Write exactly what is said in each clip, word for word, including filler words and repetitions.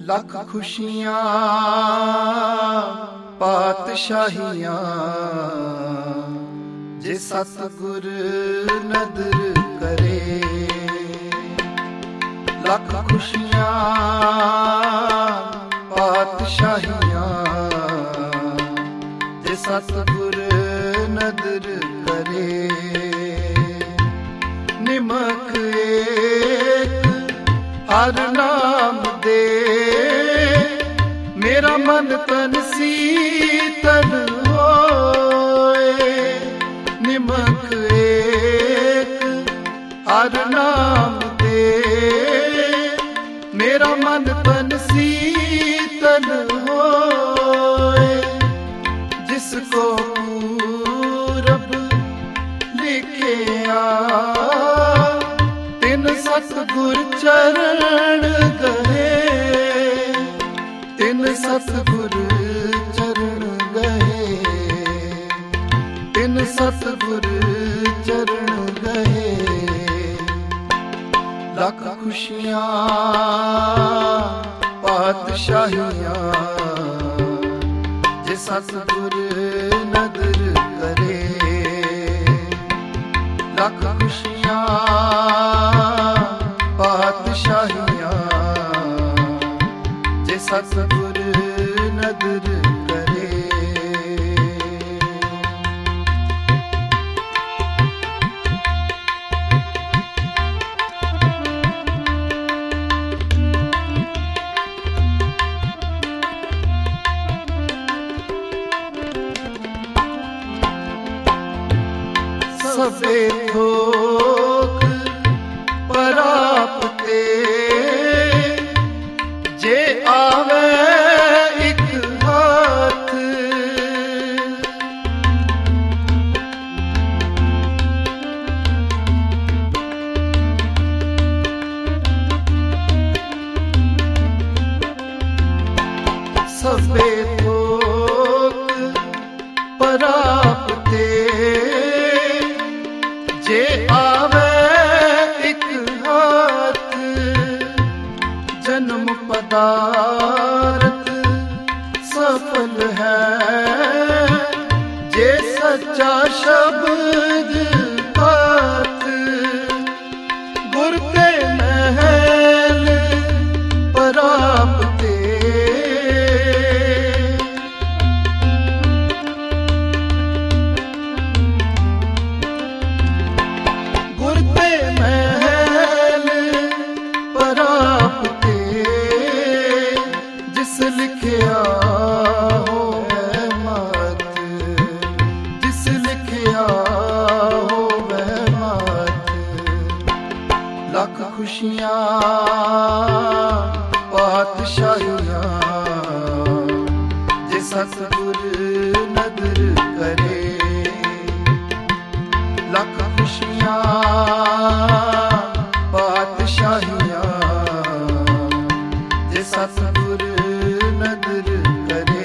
ਲੱਖ ਖੁਸ਼ੀਆਂ ਪਾਤਸ਼ਾਹੀਆਂ ਜੇ ਸਤਿਗੁਰ ਨਦਰ ਕਰੇ। ਲੱਖ ਖੁਸ਼ੀਆਂ ਪਾਤਸ਼ਾਹੀਆਂ ਜੇ ਸਤਿਗੁਰ ਨਦਰ ਕਰੇ। ਨਿਮਕ ਏਕ ਹਰ ਨਾਮ ਦੇ ਮੇਰਾ ਮਨ ਤਨ ਸੀਤਲ ਹੋਏ। ਨਿਮਕ ਏਕ ਹਰ ਨਾਮ ਦੇ ਮੇਰਾ ਮਨ ਤਨ ਸੀਤਲ ਹੋਏ। ਜਿਸ ਕੋ ਪੂਰਬ ਲਿਖਿਆ ਤਿਨ ਸਤਿਗੁਰ ਚਰਨ ਗਏ। ਤਿਨ ਸਤਿਗੁਰ ਚਰਨ ਗਏ। ਤਿਨ ਸਤਿਗੁਰ ਚਰਨ ਗਏ। ਲੱਖ ਖੁਸ਼ੀਆਂ ਪਾਤਸ਼ਾਹੀਆਂ ਜੇ ਸਤਿਗੁਰ ਨਦਰ ਕਰੇ। ਲੱਖ ਖੁਸ਼ੀਆਂ ਪਾਤਸ਼ਾਹੀਆਂ ਜੇ ਸਤਿਗੁਰ ਨਦਰ ਕਰੇ। ਸਭੇ ਥੋਕ ਪ੍ਰਾਪਤੇ ਜੇ ਆਵੇ ਇੱਕ ਹੱਥ। ਸਭੇ ਥੋਕ ਪ੍ਰਾਪਤੇ ਜੇ ਆਵੇ ਇੱਕ ਹੱਥ। ਜਨਮ ਪਦਾਰਥ ਸਫਲ ਹੈ ਜੇ ਸੱਚਾ ਸ਼ਬਦ ਹੱਥ। ਗੁਰ ਤੇ ਮਹਿਲ ਪ੍ਰਾਪਤੇ ਲਿਖਿਆ ਹੋਵੇ ਮਤ। ਜਿਸ ਲਿਖਿਆ ਹੋਵੇ ਮਤ। ਲੱਖ ਖੁਸ਼ੀਆਂ ਪਾਤਸ਼ਾਹੀਆਂ ਜੇ ਸਤਿਗੁਰ ਨਦਰ ਕਰੇ। ਲੱਖ ਖੁਸ਼ੀਆਂ ਪਾਤਸ਼ਾਹੀਆਂ ਜੇ ਸਤਿਗੁਰ ਨਦਰ ਕਰੇ।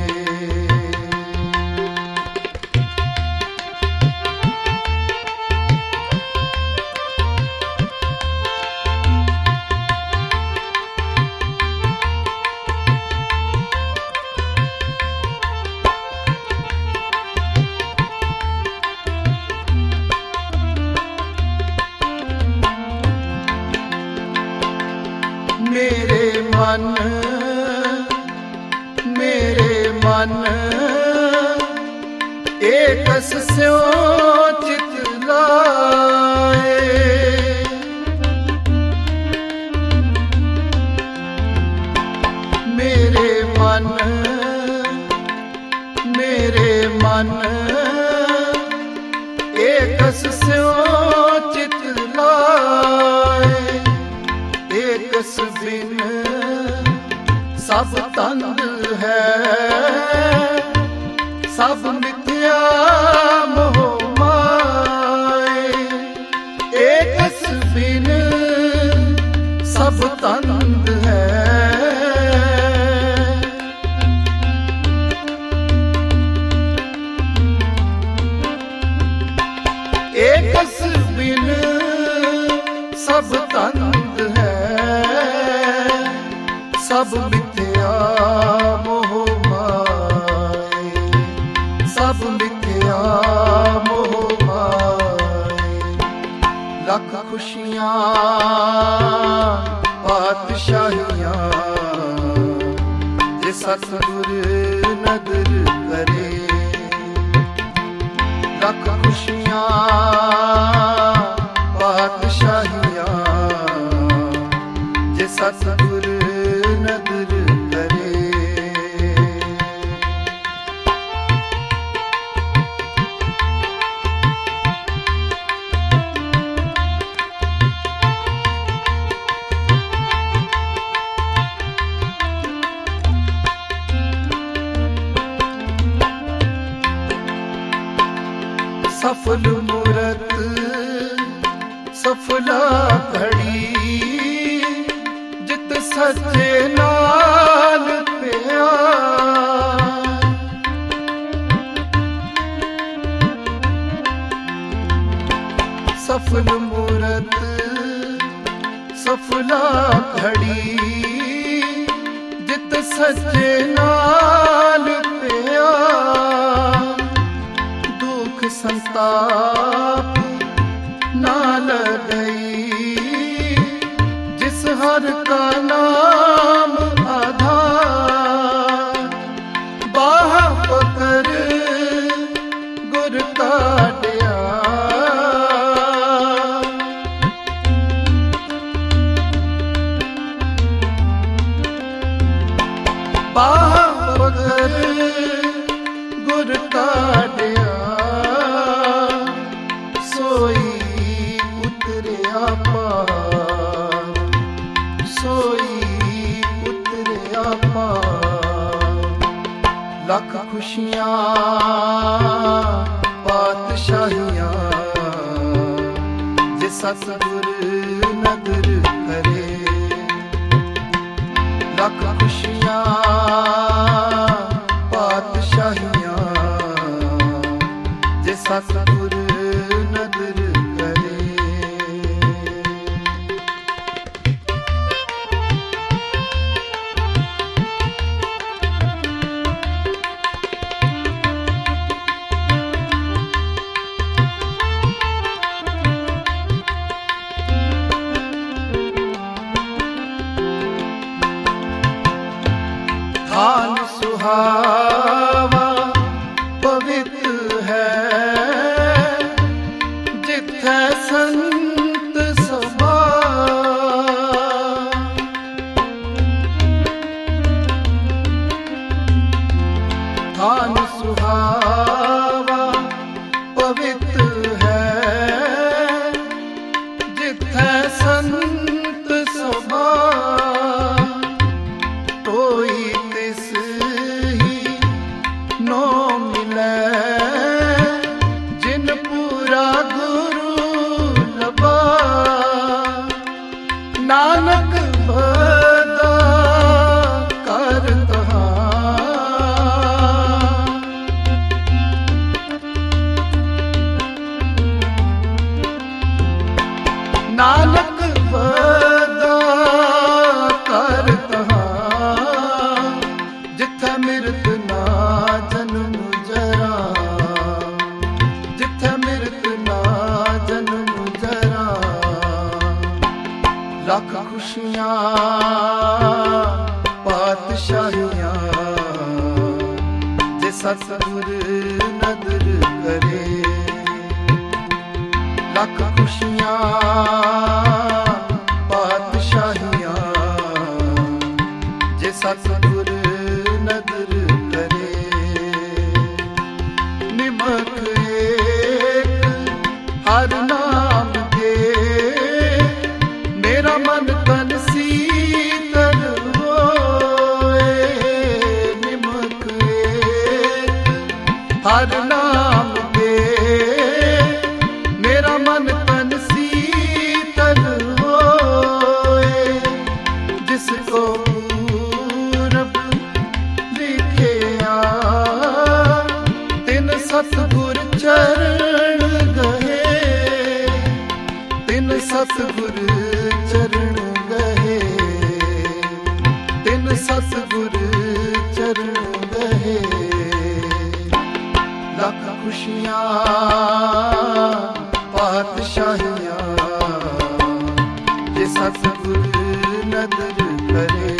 ਮੇਰੇ ਮਨ ਮੇਰੇ ਮਨ ਏਕਸ ਸਿਉ ਚਿਤ ਲਾਏ। ਮੇਰੇ ਮਨ ਮੇਰੇ ਮਨ ਏਕਸ ਸਿਉ ਚਿਤ ਲਾਏ। ਏਕਸ ਬਿਨ ਸਭ ਤੰਗ ਹੈ ਸਭ ਮਿਥਿਆ ਮੋਹ ਮਾਏ। ਏਕਸ ਬਿਨ ਸਭ ਤੰਗ ਹੈ ਏਕਸ ਬਿਨ ਸਭ ਤੰਗ ਹੈ। ਸਭ ਮਿਥਿਆ ਮੋਹ ਮਾਏ, ਸਭ ਮਿਥਿਆ ਮੋਹ ਮਾਏ। ਲੱਖ ਖੁਸ਼ੀਆਂ ਪਾਤਸ਼ਾਹੀਆਂ ਜੇ ਸਤਿਗੁਰ ਨਦਰ ਕਰੇ। ਲੱਖ ਖੁਸ਼ੀਆਂ ਪਾਤਸ਼ਾਹੀਆਂ ਜੇ ਸਤਿਗੁਰ ਨਦਰ ਕਰੇ। ਸਫਲ ਮੂਰਤ ਸਫਲਾ ਘੜੀ ਜਿਤ ਸੱਚੇ ਨਾਲ ਪਿਆਰ। ਸਫਲ ਮੂਰਤ ਸਫਲਾ ਘੜੀ ਜਿਤ ਸੱਚੇ ਨਾਲ ਪਿਆਰ। ਦੁਖ ਸੰਤਾਪ ਨਾਲ ਗਈ ਜਿਸ ਹਰ ਕਾ ਨਾਮ ਆਧਾਰ। ਬਾਹ ਪਕਰ ਗੁਰ ਕਾਢਿਆ ਬਾਹ ਪਕਰ ਗੁਰ ਕਾਢਿਆ। ਸੋਈ ਉਤਰਿਆ ਪਾਰ, ਸੋਈ ਉਤਰਿਆ ਪਾਰ। ਲੱਖ ਖੁਸ਼ੀਆਂ ਪਾਤਸ਼ਾਹੀਆਂ ਜੇ ਸਤਿਗੁਰ ਨਦਰ ਕਰੇ। ਲੱਖ ਖੁਸ਼ੀਆਂ ਪਾਤਸ਼ਾਹੀਆਂ ਜੇ ਸਤਿਗੁਰ ਨਦਰ ਕਰੇ। ਧਾਨ ਸੁਹਾਵਾ ਪਵਿੱਤ ਹੈ ਜਿੱਥੈ ਸੰਤ ਸਭਾ। ਧਾਨ ਸੁਹਾਵਾ ਪਵਿੱਤ ਹੈ ਜਿੱਥੈ ਸੰਤ ਸਭਾ। ਤੋਈ ਤਿਸ ਹੀ ਨੋ ਮਿਲੈ ਜਿਨ ਪੂਰਾ ਗੁਰੂ ਲਭਾ। ਨਾਨਕ ਬਦਾ ਕਰ ਤਹਾਂ ਨਾਨਕ ਬਦਾ ਕਰ ਤਹਾਂ। ਜਿੱਥੈ ਮਿਰਤ ਨਾ ਜਨਮ ਜਰਾ, ਜਿੱਥੈ ਮਿਰਤ ਨਾ ਜਨਮ ਜਰਾ। ਲੱਖ ਖੁਸ਼ੀਆਂ ਪਾਤਸ਼ਾਹੀਆਂ ਜੇ ਸਤਿਗੁਰ ਨਦਰ ਕਰੇ। ਲੱਖ ਖੁਸ਼ੀਆਂ ਪਾਤਸ਼ਾਹੀਆਂ ਜੇ ਸਤਿਗੁਰ ਨਦਰ ਕਰੇ। ਨਿਮਕ ਏਕ ਹਰ ਨਾਮ ਦੇ ਮੇਰਾ ਮਨ ਤਨ ਸੀਤਲ ਹੋਏ। ਨਿਮਕ ਏਕ ਹਰ ਨਾਮ ਦੇ ਮੇਰਾ ਮਨ ਤਨ ਸੀਤਲ ਖੁਸ਼ੀਆਂ ਪਾਤਸ਼ਾਹੀਆਂ ਜੇ ਸਤਿਗੁਰ ਨਦਰ ਕਰੇ।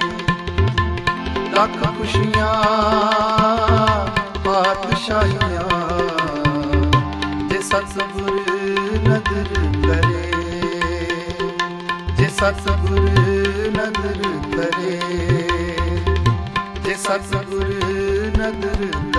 ਲੱਖ ਖੁਸ਼ੀਆਂ ਪਾਤਸ਼ਾਹੀਆਂ ਜੇ ਸਤਿਗੁਰ ਨਦਰ ਕਰੇ। ਜੇ ਸਤਿਗੁਰ ਨਦਰ ਕਰੇ। ਜੇ ਸਤਿਗੁਰ ਨਦਰ